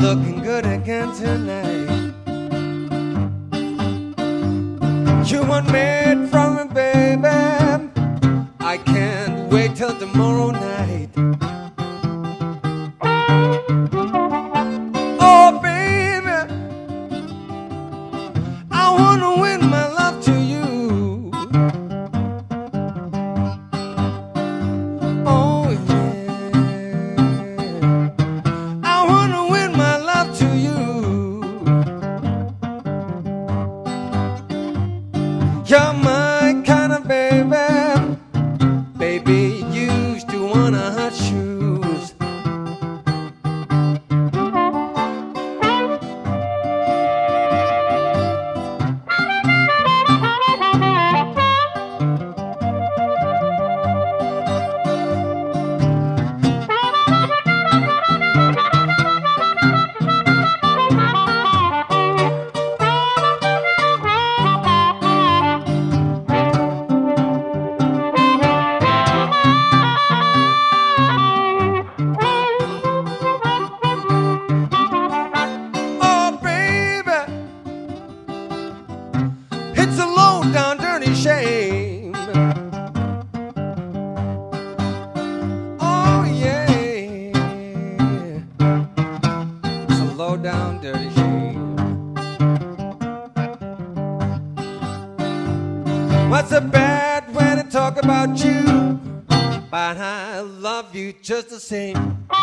looking good again tonight. You want me from me, baby. I can't wait till tomorrow night. Oh, baby, I wanna win my love to you. Oh, yeah, I wanna win my love to you. You're my kind of baby. Baby, you used to wanna hot shoes. It's a low down dirty shame. Oh yeah, it's a low down dirty shame. What's so bad when I talk about you? But I love you just the same.